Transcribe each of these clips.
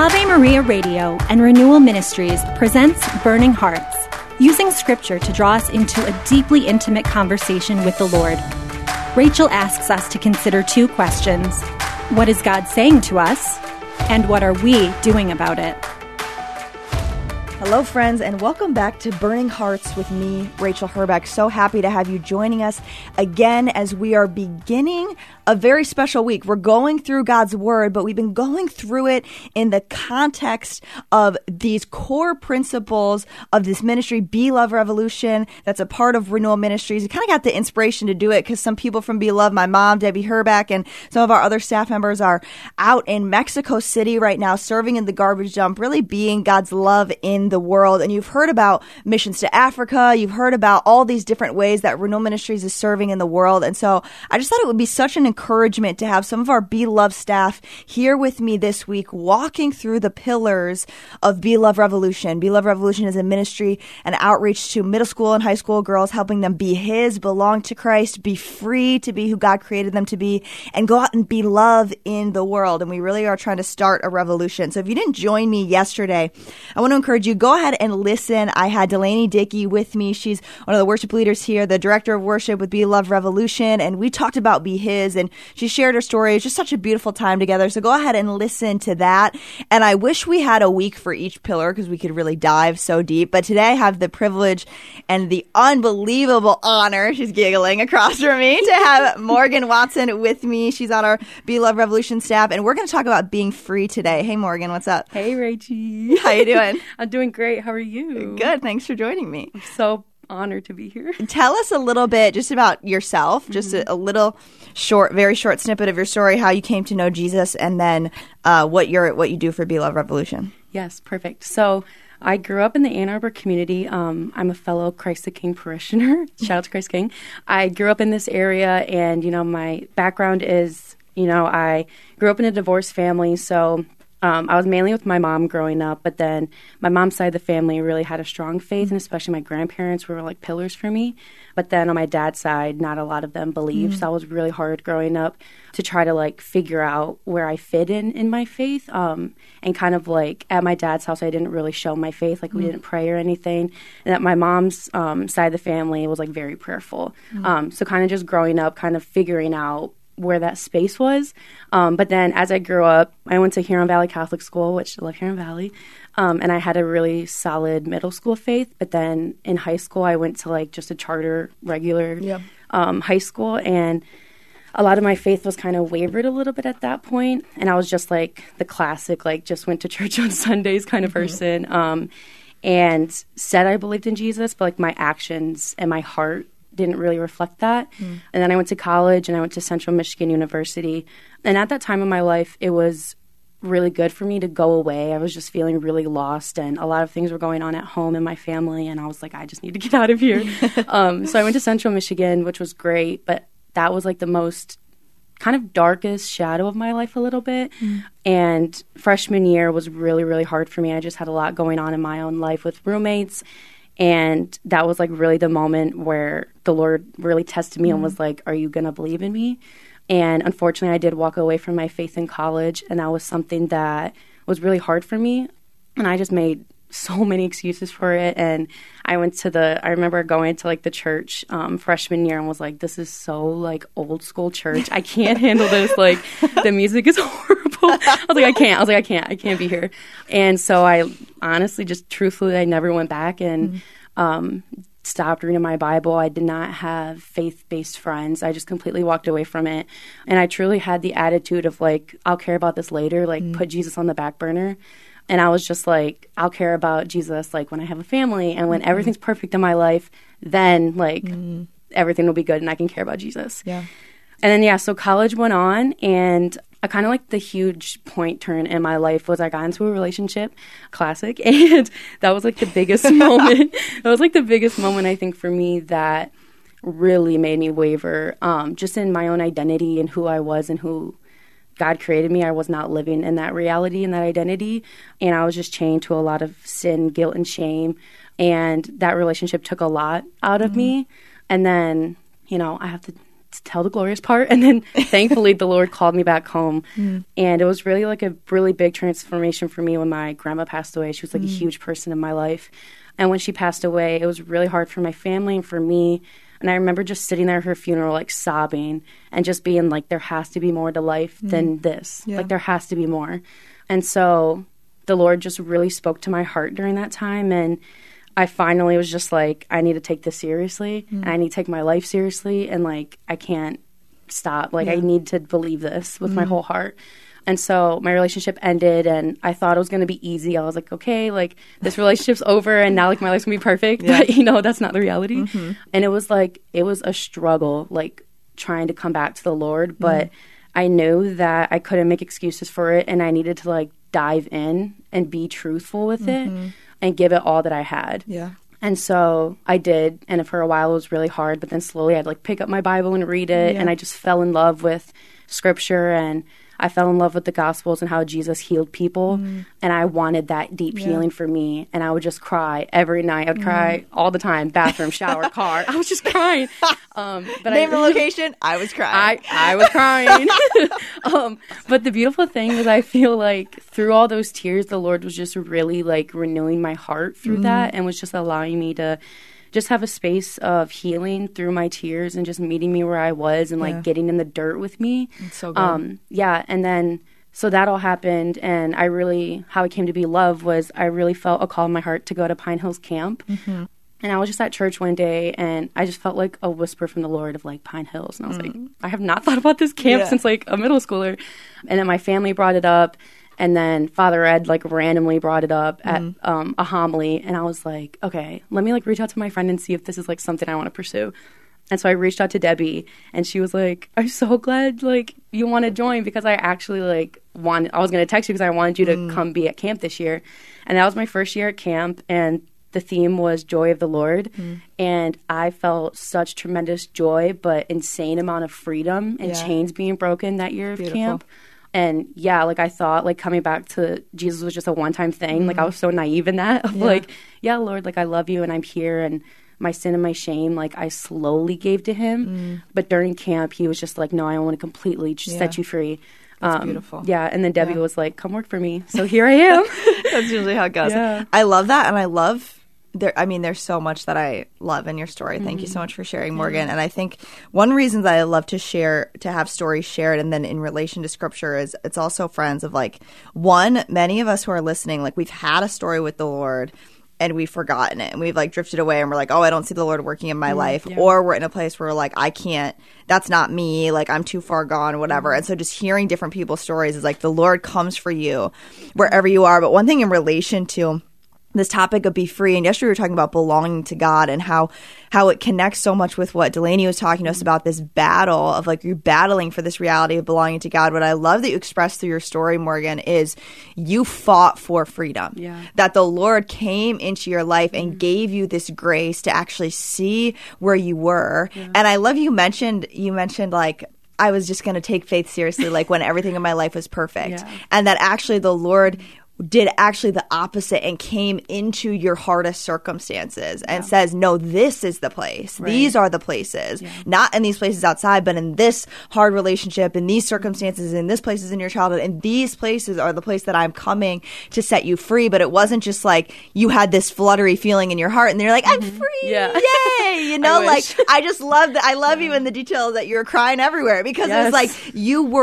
Ave Maria Radio and Renewal Ministries presents Burning Hearts, using Scripture to draw us into a deeply intimate conversation with the Lord. Rachel asks us to consider two questions. What is God saying to us? And what are we doing about it? Hello, friends, and welcome back to Burning Hearts with me, Rachel Herbeck. So happy to have you joining us again as we are beginning a very special week. We're going through God's Word, but we've been going through it in the context of these core principles of this ministry, Be Love Revolution, that's a part of Renewal Ministries. We kind of got the inspiration to do it because some people from Be Love, my mom, Debbie Herbeck, and some of our other staff members are out in Mexico City right now, serving in the garbage dump, really being God's love in the world. And you've heard about missions to Africa. You've heard about all these different ways that Renewal Ministries is serving in the world. And so I just thought it would be such an encouragement to have some of our Be Love staff here with me this week, walking through the pillars of Be Love Revolution. Be Love Revolution is a ministry and outreach to middle school and high school girls, helping them be His, belong to Christ, be free to be who God created them to be, and go out and be love in the world. And we really are trying to start a revolution. So if you didn't join me yesterday, I want to encourage you, go ahead and listen. I had Delaney Dickey with me. She's one of the worship leaders here, the director of worship with Be Love Revolution, and we talked about Be His, and she shared her story. It's just such a beautiful time together. So go ahead and listen to that. And I wish we had a week for each pillar because we could really dive so deep. But today I have the privilege and the unbelievable honor, she's giggling across from me, to have Morgan Watson with me. She's on our Be Love Revolution staff, and we're going to talk about being free today. Hey, Morgan, what's up? Hey, Rachie. How you doing? I'm doing great. How are you? Good. Thanks for joining me. I'm so honored to be here. Tell us a little bit just about yourself, just a little short, very short snippet of your story, how you came to know Jesus, and then what you do for Be Love Revolution. Yes, perfect. So I grew up in the Ann Arbor community. I'm a fellow Christ the King parishioner. Shout out to Christ King. I grew up in this area, and, my background is, I grew up in a divorced family, so I was mainly with my mom growing up, but then my mom's side of the family really had a strong faith, and especially my grandparents were like pillars for me. But then on my dad's side, not a lot of them believed, so it was really hard growing up to try to like figure out where I fit in my faith. And kind of like at my dad's house, I didn't really show my faith, like we didn't pray or anything. And at my mom's side of the family, it was like very prayerful. So kind of just growing up, kind of figuring out where that space was. But then as I grew up, I went to Huron Valley Catholic School, which I love Huron Valley. And I had a really solid middle school faith. But then in high school, I went to like just a charter, regular high school. And a lot of my faith was kind of wavered a little bit at that point. And I was just like the classic, like just went to church on Sundays kind of person. And said I believed in Jesus, but like my actions and my heart didn't really reflect that. And then I went to college and I went to Central Michigan University. And at that time in my life, it was really good for me to go away. I was just feeling really lost, and a lot of things were going on at home in my family, and I was like, I just need to get out of here. So I went to Central Michigan, which was great, but that was like the most kind of darkest shadow of my life a little bit. And freshman year was really, really hard for me. I just had a lot going on in my own life with roommates. And that was like really the moment where the Lord really tested me and was like, are you going to believe in me? And unfortunately, I did walk away from my faith in college. And that was something that was really hard for me. And I just made so many excuses for it. And I remember going to like the church freshman year and was like, this is so like old school church. I can't handle this. Like the music is horrible. I was like, I can't be here. And so I honestly, just truthfully, I never went back and stopped reading my Bible. I did not have faith-based friends. I just completely walked away from it. And I truly had the attitude of like, I'll care about this later, like put Jesus on the back burner. And I was just like, I'll care about Jesus like when I have a family and when everything's perfect in my life, then like everything will be good and I can care about Jesus. Yeah. And then, so college went on, and I kind of like the huge point turn in my life was I got into a relationship, classic, and that was like the biggest moment. That was like the biggest moment, I think, for me that really made me waver just in my own identity and who I was and who God created me. I was not living in that reality and that identity, and I was just chained to a lot of sin, guilt, and shame, and that relationship took a lot out of me. And then, I have to tell the glorious part. And then thankfully the Lord called me back home. And it was really like a really big transformation for me when my grandma passed away. She was like a huge person in my life. And when she passed away, it was really hard for my family and for me. And I remember just sitting there at her funeral, like sobbing and just being like, there has to be more to life than this. Yeah. Like there has to be more. And so the Lord just really spoke to my heart during that time. And I finally was just like, I need to take this seriously. And I need to take my life seriously. And like, I can't stop. Like I need to believe this with my whole heart. And so my relationship ended, and I thought it was going to be easy. I was like, okay, like this relationship's over, and now like my life's going to be perfect. Yeah. But, you know, that's not the reality. And it was a struggle, like trying to come back to the Lord. But I knew that I couldn't make excuses for it, and I needed to like dive in and be truthful with it and give it all that I had. Yeah. And so I did, and for a while it was really hard, but then slowly I'd like pick up my Bible and read it, and I just fell in love with Scripture, and I fell in love with the Gospels and how Jesus healed people, and I wanted that deep healing for me, and I would just cry every night. I would cry all the time, bathroom, shower, car. I was just crying. But Name the location, I was crying. I was crying. But the beautiful thing is I feel like through all those tears, the Lord was just really like renewing my heart through that, and was just allowing me to just have a space of healing through my tears and just meeting me where I was and like getting in the dirt with me. It's so good. And then so that all happened, and I really, how it came to be love was I really felt a call in my heart to go to Pine Hills Camp. And I was just at church one day, and I just felt like a whisper from the Lord of like Pine Hills. And I was like, I have not thought about this camp since like a middle schooler. And then my family brought it up. And then Father Ed like randomly brought it up at a homily, and I was like, okay, let me like reach out to my friend and see if this is like something I want to pursue. And so I reached out to Debbie, and she was like, I'm so glad like you want to join, because I actually like I was going to text you because I wanted you to come be at camp this year. And that was my first year at camp, and the theme was Joy of the Lord. And I felt such tremendous joy, but insane amount of freedom and chains being broken that year of camp. And yeah, like I thought like coming back to Jesus was just a one-time thing. Like I was so naive in that of like, yeah, Lord, like I love you and I'm here, and my sin and my shame, like I slowly gave to him. But during camp, he was just like, no, I want to completely just set you free. That's beautiful. Yeah. And then Debbie was like, come work for me. So here I am. That's usually how it goes. Yeah. I love that. And I love there's so much that I love in your story. Thank you so much for sharing, Morgan. And I think one reason that I love to share, to have stories shared, and then in relation to Scripture, is it's also, friends, of like, one, many of us who are listening, like we've had a story with the Lord and we've forgotten it, and we've like drifted away, and we're like, oh, I don't see the Lord working in my life. Or we're in a place where we're like, I can't, that's not me, like I'm too far gone, whatever. And so just hearing different people's stories is like the Lord comes for you wherever you are. But one thing in relation to this topic of be free, and yesterday we were talking about belonging to God, and how it connects so much with what Delaney was talking to us about, this battle of like you're battling for this reality of belonging to God. What I love that you expressed through your story, Morgan, is you fought for freedom. That the Lord came into your life and gave you this grace to actually see where you were. And I love you mentioned like, I was just going to take faith seriously, like when everything in my life was perfect. And that actually the Lord did actually the opposite and came into your hardest circumstances and says, no, this is the place. Right. These are the places. Not in these places outside, but in this hard relationship, in these circumstances, in this places in your childhood, and these places are the place that I'm coming to set you free. But it wasn't just like you had this fluttery feeling in your heart and then you're like, I'm free. Yay. You know, like I just love that. I love you in the details that you're crying everywhere, because it was like you were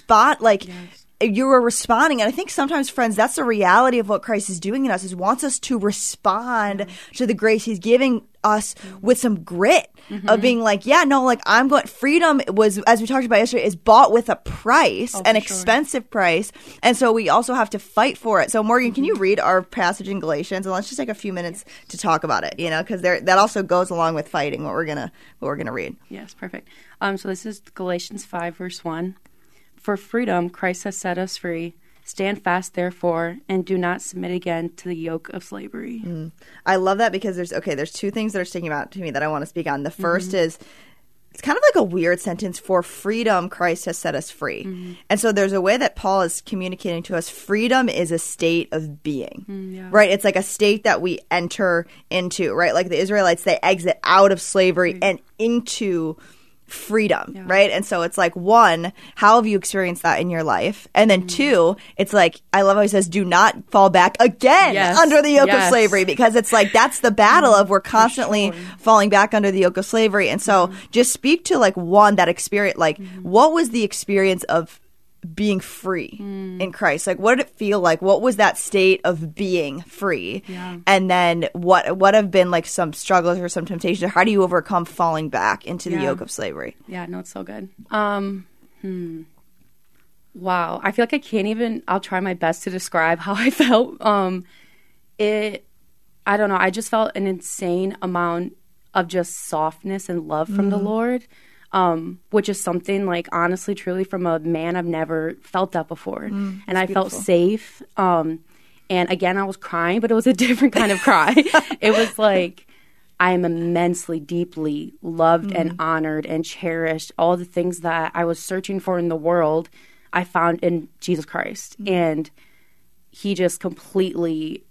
you were responding. And I think sometimes, friends, that's the reality of what Christ is doing in us, is wants us to respond to the grace he's giving us with some grit of being like, I'm going, freedom was, as we talked about yesterday, is bought with a price, an expensive price. And so we also have to fight for it. So Morgan, can you read our passage in Galatians? And let's just take a few minutes to talk about it, because that also goes along with fighting what we're going to read. Yes, perfect. So this is Galatians 5, verse 1. For freedom, Christ has set us free. Stand fast, therefore, and do not submit again to the yoke of slavery. I love that, because there's two things that are sticking out to me that I want to speak on. The first is, it's kind of like a weird sentence. For freedom, Christ has set us free. And so there's a way that Paul is communicating to us. Freedom is a state of being, right? It's like a state that we enter into, right? Like the Israelites, they exit out of slavery and into freedom, right? And so it's like, one, how have you experienced that in your life? And then two, it's like, I love how he says, do not fall back again under the yoke of slavery, because it's like, that's the battle of we're constantly falling back under the yoke of slavery. And so just speak to like one, that experience, like what was the experience of being free in Christ? Like, what did it feel like? What was that state of being free? And then what have been like some struggles or some temptations? Or how do you overcome falling back into the yoke of slavery? Yeah, no, it's so good. Wow. I feel like I can't even, I'll try my best to describe how I felt. I don't know. I just felt an insane amount of just softness and love from the Lord. Which is something like, honestly, truly from a man, I've never felt that before. And I felt safe. And again, I was crying, but it was a different kind of cry. It was like, I am immensely, deeply loved and honored and cherished. All the things that I was searching for in the world, I found in Jesus Christ. And he just completely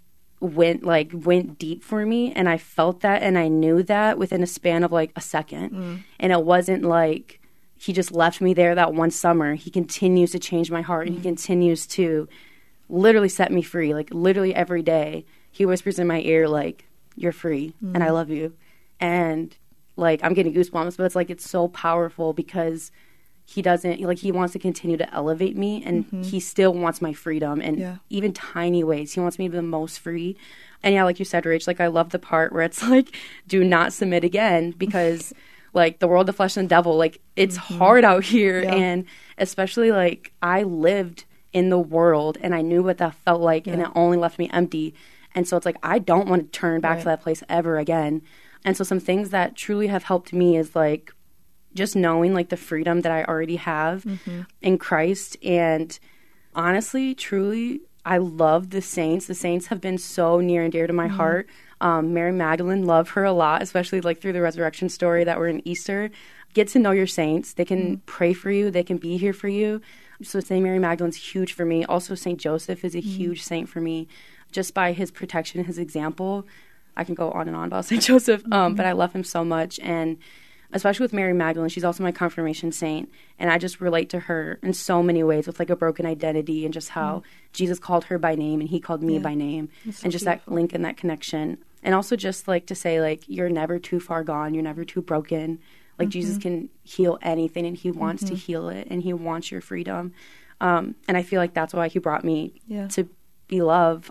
went deep for me, and I felt that, and I knew that within a span of like a second. And it wasn't like he just left me there that one summer. He continues to change my heart, and he continues to literally set me free. Like literally every day he whispers in my ear like, you're free and I love you. And like I'm getting goosebumps, but it's like, it's so powerful because he doesn't, like, he wants to continue to elevate me, and he still wants my freedom in even tiny ways. He wants me to be the most free. And yeah, like you said, Rach, like, I love the part where it's like, do not submit again, because like the world, the flesh, and the devil, like it's hard out here. And especially like I lived in the world and I knew what that felt like, and it only left me empty. And so it's like, I don't want to turn back to that place ever again. And so some things that truly have helped me is like, just knowing like the freedom that I already have in Christ. And honestly, truly, I love the saints. The saints have been so near and dear to my heart. Mary Magdalene, love her a lot, especially like through the resurrection story that we're in Easter. Get to know your saints. They can pray for you. They can be here for you. So St. Mary Magdalene's huge for me. Also, St. Joseph is a huge saint for me, just by his protection, his example. I can go on and on about St. Joseph, but I love him so much. And especially with Mary Magdalene, she's also my confirmation saint. And I just relate to her in so many ways with like a broken identity, and just how Jesus called her by name and he called me by name. So and just beautiful. That link and that connection. And also just like to say like, you're never too far gone. You're never too broken. Like Jesus can heal anything, and he wants to heal it, and he wants your freedom. And I feel like that's why he brought me to be loved.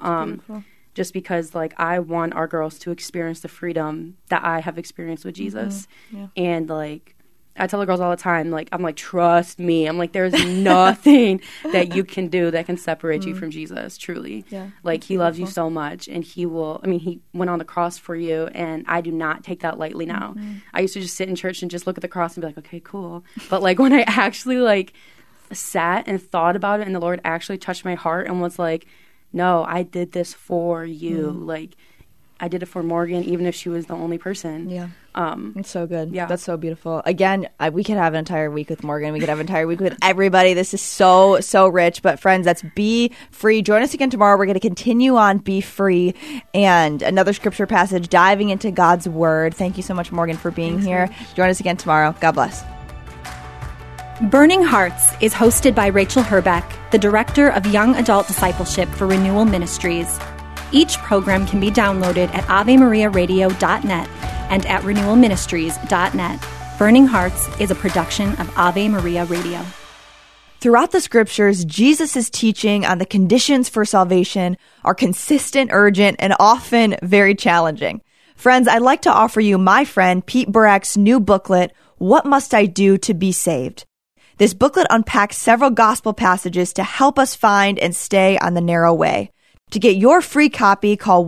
Just because, like, I want our girls to experience the freedom that I have experienced with Jesus. And, like, I tell the girls all the time, like, I'm like, trust me. I'm like, there's nothing that you can do that can separate you from Jesus, truly. Like, he loves you so much, and he will, I mean, he went on the cross for you, and I do not take that lightly now. I used to just sit in church and just look at the cross and be like, okay, cool. But, like, when I actually, like, sat and thought about it, and the Lord actually touched my heart and was like, no, I did this for you. Like, I did it for Morgan, even if she was the only person. It's so good. That's so beautiful. Again, we could have an entire week with Morgan. We could have an entire week with everybody. This is so, so rich. But friends, that's Be Free. Join us again tomorrow. We're going to continue on Be Free and another scripture passage, diving into God's word. Thank you so much, Morgan, for being here. Join us again tomorrow. God bless. Burning Hearts is hosted by Rachel Herbeck, the Director of Young Adult Discipleship for Renewal Ministries. Each program can be downloaded at AveMariaRadio.net and at RenewalMinistries.net. Burning Hearts is a production of Ave Maria Radio. Throughout the scriptures, Jesus' teaching on the conditions for salvation are consistent, urgent, and often very challenging. Friends, I'd like to offer you my friend Pete Burak's new booklet, What Must I Do to Be Saved? This booklet unpacks several gospel passages to help us find and stay on the narrow way. To get your free copy, call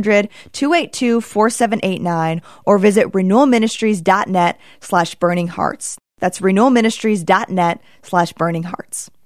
1-800-282-4789 or visit renewalministries.net/burninghearts. That's renewalministries.net/burninghearts.